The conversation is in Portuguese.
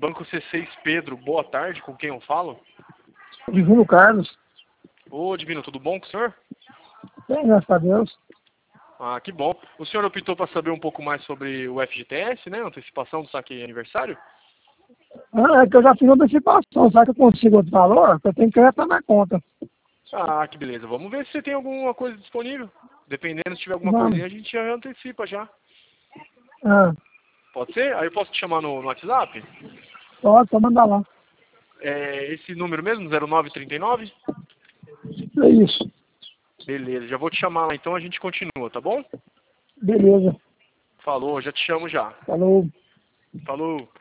Banco C6 Pedro, boa tarde, com quem eu falo? Divino Carlos. Ô, Divino, tudo bom com o senhor? Bem, graças a Deus. Ah, que bom. O senhor optou para saber um pouco mais sobre o FGTS, né? Antecipação do saque aniversário? Ah, é que eu já fiz antecipação, sabe que eu consigo outro valor? Que eu tenho que retar na conta. Ah, que beleza. Vamos ver se você tem alguma coisa disponível. Dependendo, se tiver alguma Vamos. coisinha, a gente já antecipa já. Ah, Pode ser? Aí eu posso te chamar no WhatsApp? pode, só mandar lá. É esse número mesmo, 0939? É isso. Beleza, já vou te chamar lá, então a gente continua, tá bom? Beleza. Falou, já te chamo já. Falou. Falou.